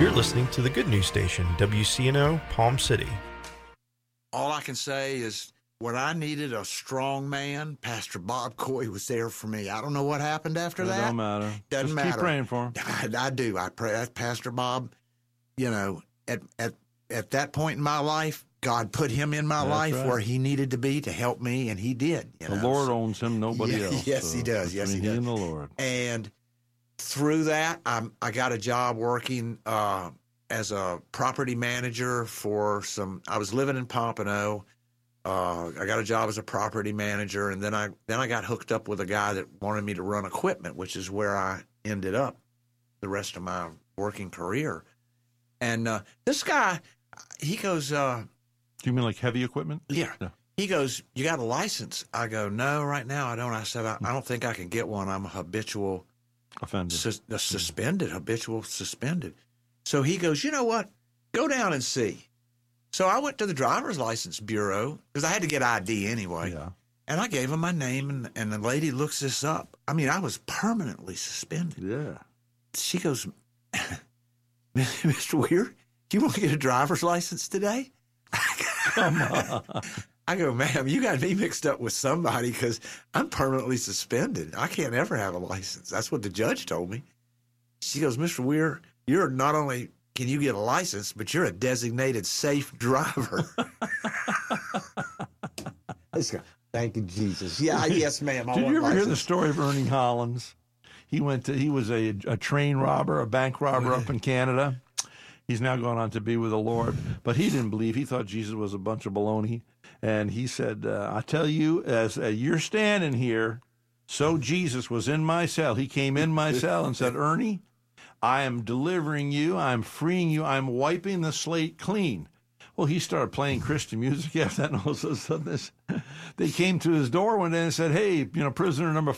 You're listening to the Good News Station, WCNO, Palm City. All I can say is when I needed a strong man, Pastor Bob Coy was there for me. I don't know what happened after that. Don't matter. Doesn't matter. Keep praying for him. I do. I pray. Pastor Bob, at that point in my life, God put him in my life where he needed to be to help me, and he did. The Lord owns him, nobody else. Yes, he does. Yes, he does. He and the Lord. And through that, I got a job working as a property manager for I was living in Pompano. I got a job as a property manager, and then I got hooked up with a guy that wanted me to run equipment, which is where I ended up the rest of my working career. And this guy, he goes, do you mean like heavy equipment? Yeah. He goes, "You got a license?" I go, "No, right now I don't." I said, I don't think I can get one. I'm a habitual offended, habitual suspended. So he goes, "You know what? Go down and see." So I went to the driver's license bureau because I had to get ID anyway. Yeah. And I gave him my name, and the lady looks this up. I mean, I was permanently suspended. Yeah. She goes, "Mr. Weir, you want to get a driver's license today?" Come on. I go, "Ma'am, you got me mixed up with somebody because I'm permanently suspended. I can't ever have a license." That's what the judge told me. She goes, "Mr. Weir, you're not only can you get a license, but you're a designated safe driver." Thank you, Jesus. Yeah, yes, ma'am. Did you ever hear the story of Ernie Hollins? He was a train robber, a bank robber up in Canada. He's now gone on to be with the Lord, but he didn't believe. He thought Jesus was a bunch of baloney. And he said, "I tell you, as you're standing here, so Jesus was in my cell. He came in my cell and said, 'Ernie, I am delivering you. I'm freeing you. I'm wiping the slate clean.'" Well, he started playing Christian music after that, and all of a sudden they came to his door one day and said, "Hey, prisoner number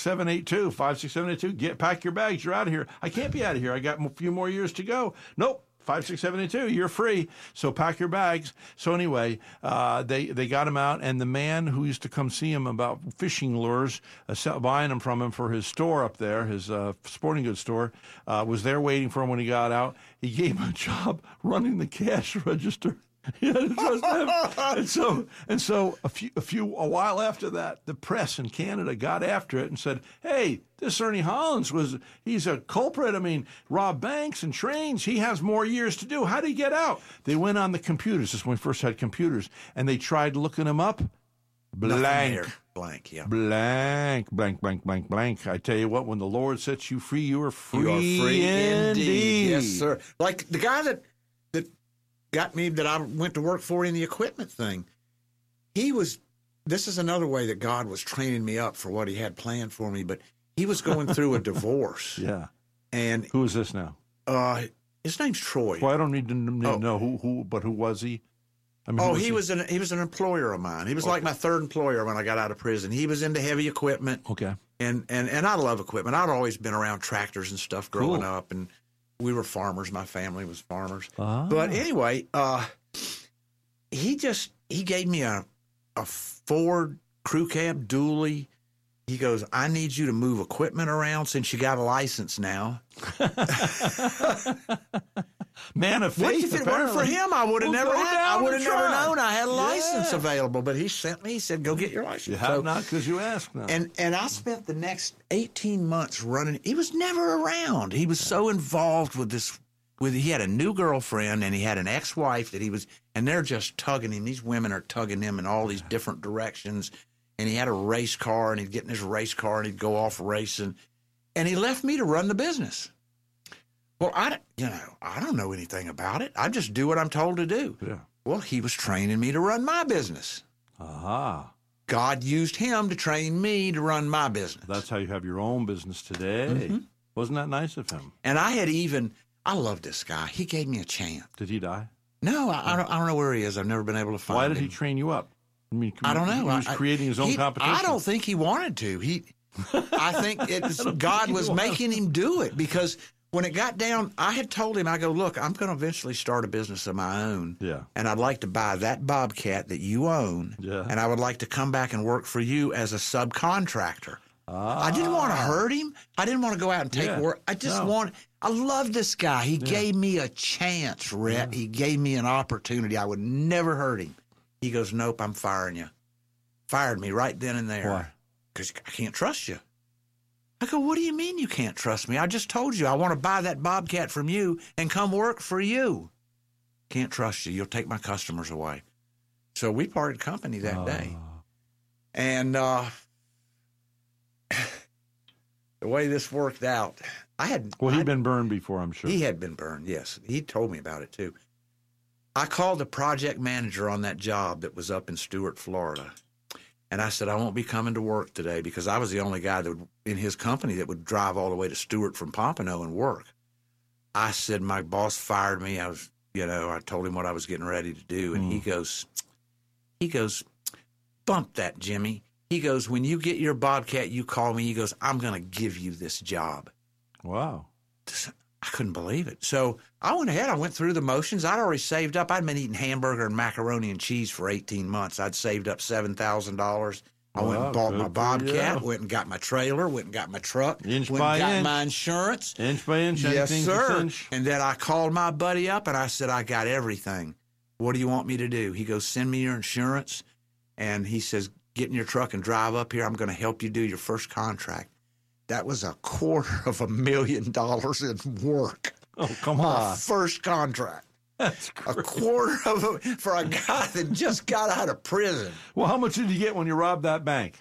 56782, pack your bags. You're out of here." "I can't be out of here. I got a few more years to go." "Nope. 56782, you're free, so pack your bags." So anyway, they got him out, and the man who used to come see him about fishing lures, buying them from him for his store up there, his sporting goods store, was there waiting for him when he got out. He gave him a job running the cash register. He had to trust him. And so a while after that, the press in Canada got after it and said, "Hey, this Ernie Hollins he's a culprit. I mean, robbed banks and trains. He has more years to do. How did he get out?" They went on the computers. This is when we first had computers, and they tried looking him up. Blank. Blank, yeah. Blank, blank, blank, blank, blank. I tell you what, when the Lord sets you free, you are free. You are free indeed. Yes, sir. Like the guy that got me, that I went to work for in the equipment thing. This is another way that God was training me up for what he had planned for me, but he was going through a divorce. Yeah. And who is this now? His name's Troy. Well, I don't need to know who, but who was he? I mean, he was an employer of mine. He was like my third employer when I got out of prison. He was into heavy equipment. Okay. And I love equipment. I'd always been around tractors and stuff growing up, and we were farmers. My family was farmers. But anyway, he gave me a Ford crew cab dually. He goes, "I need you to move equipment around since you got a license now." Man of faith. If it weren't for him, I would have never known I had a license available. But he sent me. He said, "Go get your license." You have not because you asked now. And I spent the next 18 months running. He was never around. He was so involved with this. He had a new girlfriend and he had an ex-wife and they're just tugging him. These women are tugging him in all these different directions. And he had a race car, and he'd get in his race car and he'd go off racing. And he left me to run the business. Well, I don't know anything about it. I just do what I'm told to do. Yeah. Well, he was training me to run my business. Aha. God used him to train me to run my business. That's how you have your own business today. Mm-hmm. Wasn't that nice of him? And I love this guy. He gave me a chance. Did he die? No, I don't know where he is. I've never been able to find him. Why did he train you up? I mean, I don't know. He was creating his own competition. I don't think he wanted to. I think God was making him do it, because when it got down, I had told him, I go, "Look, I'm going to eventually start a business of my own. Yeah. And I'd like to buy that Bobcat that you own. Yeah. And I would like to come back and work for you as a subcontractor." I didn't want to hurt him. I didn't want to go out and take work. I just I love this guy. He gave me a chance, Rhett. He gave me an opportunity. I would never hurt him. He goes, nope, I'm firing you. Fired me right then and there. Why? Because I can't trust you. I go, what do you mean you can't trust me? I just told you I want to buy that Bobcat from you and come work for you. Can't trust you. You'll take my customers away. So we parted company that day. And the way this worked out, he'd been burned before, I'm sure. He had been burned, yes. He told me about it, too. I called the project manager on that job that was up in Stuart, Florida. And I said, I won't be coming to work today because I was the only guy in his company that would drive all the way to Stuart from Pompano and work. I said, my boss fired me. I told him what I was getting ready to do. And he goes, bump that, Jimmy. He goes, when you get your Bobcat, you call me. He goes, I'm going to give you this job. Wow. I couldn't believe it. So I went ahead. I went through the motions. I'd already saved up. I'd been eating hamburger and macaroni and cheese for 18 months. I'd saved up $7,000. I went and bought my Bobcat, went and got my trailer, went and got my truck, inch went by and got inch. my insurance. Inch by inch. Yes, sir. Inch. And then I called my buddy up and I said, I got everything. What do you want me to do? He goes, send me your insurance. And he says, get in your truck and drive up here. I'm going to help you do your first contract. That was $250,000 in work. Oh, come on. My first contract. That's great. $250,000 for a guy that just got out of prison. Well, how much did you get when you robbed that bank?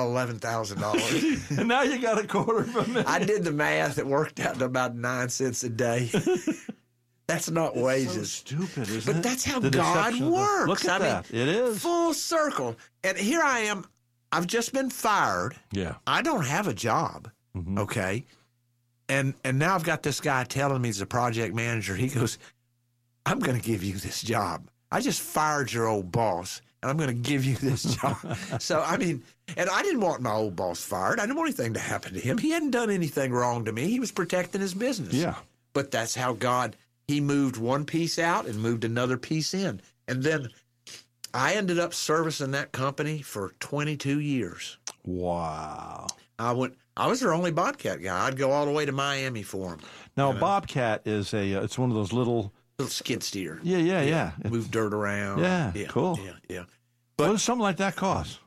$11,000. And now you got $250,000. I did the math. It worked out to about 9 cents a day. That's not wages. So stupid, isn't it? But that's how The God deception of works. Look at that. It is. Full circle. And here I am. I've just been fired. Yeah. I don't have a job. Okay. And now I've got this guy telling me he's a project manager. He goes, I'm going to give you this job. I just fired your old boss, and I'm going to give you this job. So, I mean, and I didn't want my old boss fired. I didn't want anything to happen to him. He hadn't done anything wrong to me. He was protecting his business. Yeah. But that's how God, he moved one piece out and moved another piece in. And then I ended up servicing that company for 22 years. Wow. I was their only Bobcat guy. I'd go all the way to Miami for them. Now, Bobcat is it's one of those little skid steer. Yeah. Move dirt around. Yeah, cool. Yeah. But what does something like that cost?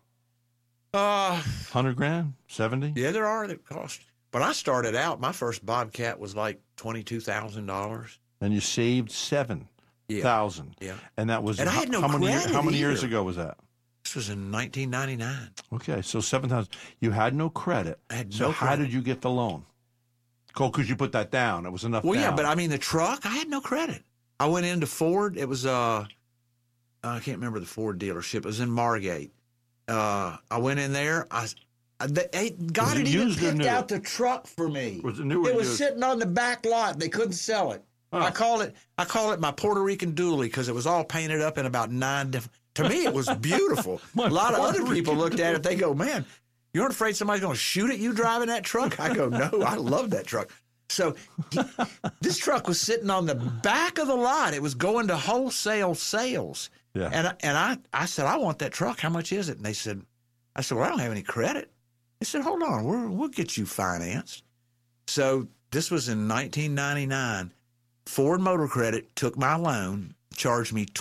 $100,000, 70. Yeah, there are that cost. But I started out. My first Bobcat was like $22,000. And you saved $7,000. Yeah. And that was I had no how many credit years either. ago was that? This was in 1999. Okay, so $7,000. You had no credit. I had so no how credit. did you get the loan? Cool, because you put that down. It was enough. Well, down. yeah, but I mean the truck. I had no credit. I went into Ford. It was I can't remember the Ford dealership. It was in Margate. I went in there. God had even picked out the truck for me. Was it new or It was used? sitting on the back lot. They couldn't sell it. Huh. I call it my Puerto Rican dually because it was all painted up in about 9 different. To me, it was beautiful. A lot of other people looked at it. They go, "Man, you aren't afraid somebody's going to shoot at you driving that truck?" I go, "No, I love that truck." So this truck was sitting on the back of the lot. It was going to wholesale sales. Yeah. And I said, "I want that truck. How much is it?" And they said, "I said, well, I don't have any credit." They said, "Hold on, we'll get you financed." So this was in 1999. Ford Motor Credit took my loan, charged me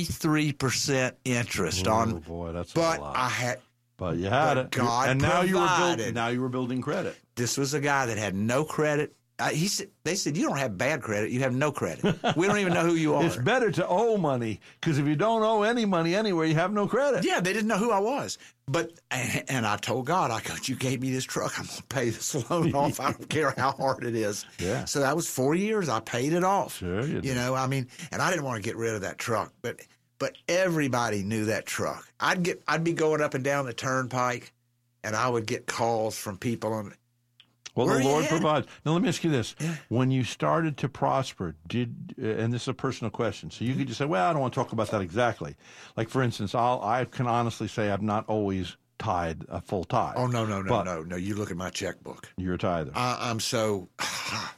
23% interest on. Oh boy, that's but a lot. But you had it. God and now provided. you were building credit. This was a guy that had no credit. They said, "You don't have bad credit. You have no credit. We don't even know who you are." It's better to owe money because if you don't owe any money anywhere, you have no credit. Yeah, they didn't know who I was. And I told God, I go, "You gave me this truck. I'm going to pay this loan off. I don't care how hard it is." Yeah. So that was 4 years. I paid it off. Sure you did. You know, I mean, and I didn't want to get rid of that truck, but everybody knew that truck. I'd be going up and down the turnpike, and I would get calls from people on. Well, Where the you Lord headed? provides. Now, let me ask you this. Yeah. When you started to prosper, and this is a personal question, so you could just say, well, I don't want to talk about that exactly. Like, for instance, I can honestly say I've not always tied a full tithe. Oh, no. But You look at my checkbook. You're a tither. I'm so.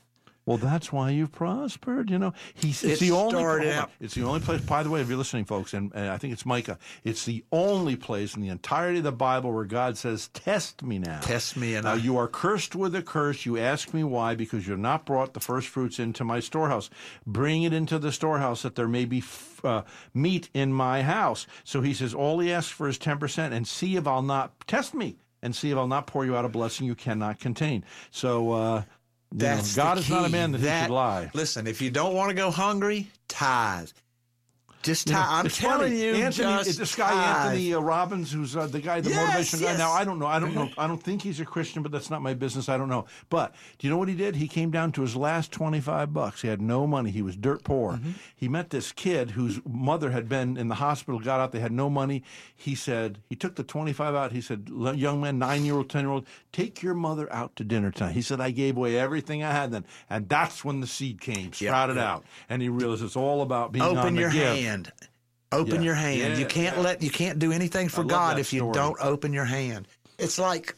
Well, that's why you've prospered. You know, it's It the only. started out- It's the only place. By the way, if you're listening, folks, and I think it's Micah, it's the only place in the entirety of the Bible where God says, "Test me now." Test me, and Now I- you are cursed with a curse. You ask me why? Because you're not brought the first fruits into my storehouse. Bring it into the storehouse that there may be meat in my house. So he says, all he asks for is 10%, and see if I'll not test me, and see if I'll not pour you out a blessing you cannot contain. So. That's God the is not a key. man that he should lie. Listen, if you don't want to go hungry, tithe. Just tithe. I'm It's telling funny. you, Anthony, just it's this guy tithe. Anthony Robbins, who's the guy, the Yes, motivational guy. yes. Now I don't know. I don't think he's a Christian, but that's not my business. I don't know. But do you know what he did? He came down to his last $25. He had no money. He was dirt poor. Mm-hmm. He met this kid whose mother had been in the hospital. Got out. They had no money. He said he took the 25 out. He said, "Young man, 9-year-old, 10-year-old, take your mother out to dinner tonight." He said, "I gave away everything I had then," and that's when the seed came, sprouted out, and he realized it's all about being on Open the your give. hand. Open your hand. You can't do anything for love God that if you story. don't open your hand. It's like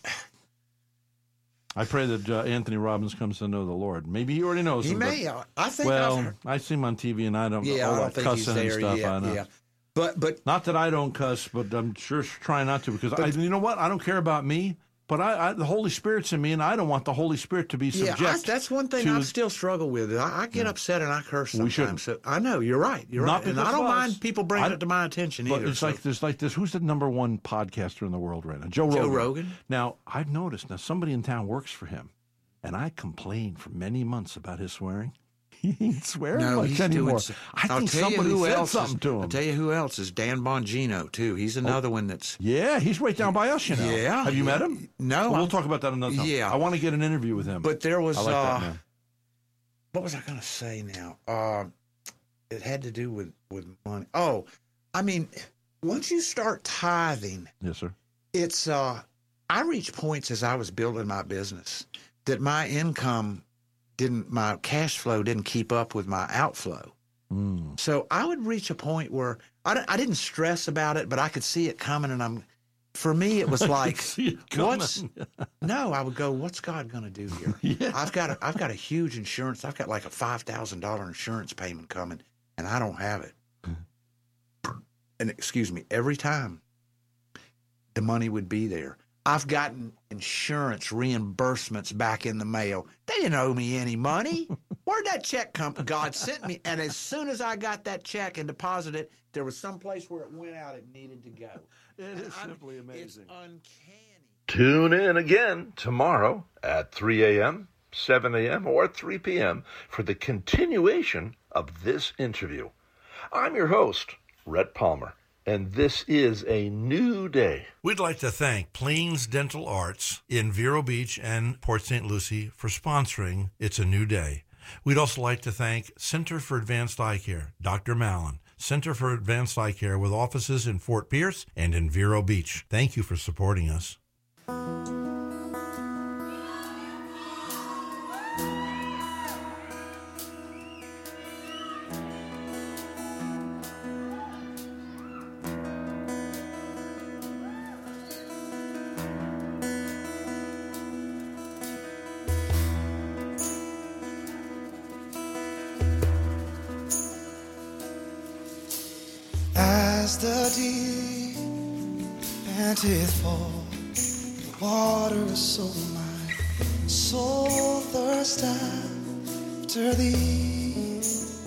I pray that Anthony Robbins comes to know the Lord. Maybe he already knows he him. but- may. I think. I've well, heard, I see him on TV, and I don't. yeah, all I don't that think he's cussing and there stuff. I yet. know. Yeah, but Not that I don't cuss, but I'm sure trying not to because you know what? I don't care about me, but I the Holy Spirit's in me, and I don't want the Holy Spirit to be subject. yeah, that's one thing to- I still struggle with. I get upset and I curse We sometimes. shouldn't. So, I know you're right. You're Not right, and I because don't of us. mind people bringing it to my attention But either. it's so. like there's who's the number one podcaster in the world right now? Joe Rogan. Now I've noticed somebody in town works for him, and I complained for many months about his swearing. He ain't swearing No, much he's anymore. doing. I I'll think tell you somebody who said else something is, to him. I'll tell you who else is Dan Bongino too. He's another one that's. Yeah, he's right down by us, you know. Yeah. Have you met him? No, Well, we'll talk about that another time. Yeah. I want to get an interview with him. But there was. I like that man. What was I going to say now? It had to do with money. Oh, I mean, once you start tithing, Yes, sir. it's. I reached points as I was building my business that my my cash flow didn't keep up with my outflow. So I would reach a point where I didn't stress about it, but I could see it coming, and for me, it was like, See it coming. no, I would go, what's God going to do here? Yeah. I've got a huge insurance. I've got like a $5,000 insurance payment coming, and I don't have it. And excuse me, every time the money would be there. I've gotten insurance reimbursements back in the mail. They didn't owe me any money. Where'd that check come? God sent me. And as soon as I got that check and deposited it, there was some place where it went out it needed to go. It is simply It's amazing. uncanny. Tune in again tomorrow at 3 a.m., 7 a.m., or 3 p.m. for the continuation of this interview. I'm your host, Rhett Palmer, and this is a new day. We'd like to thank Plains Dental Arts in Vero Beach and Port St. Lucie for sponsoring It's a New Day. We'd also like to thank Center for Advanced Eye Care, Dr. Mallon, Center for Advanced Eye Care with offices in Fort Pierce and in Vero Beach. Thank you for supporting us. As the deep panteth for the water, so my soul thirsts after thee.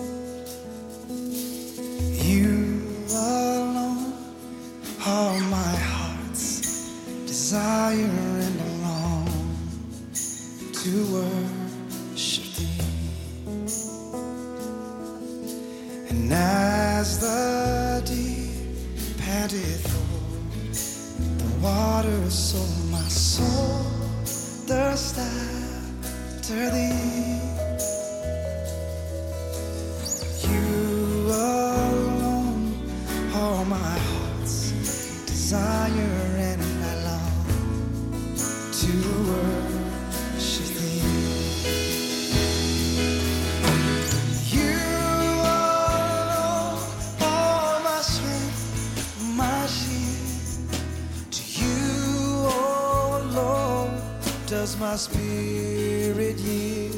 You alone are my heart's desire, and I long to worship thee. And as the deep panteth for the water, so my soul thirsts after thee. You alone are my heart's desire, and I long to worship thee. You alone are my strength, my shield. To you, oh Lord, does my spirit yield.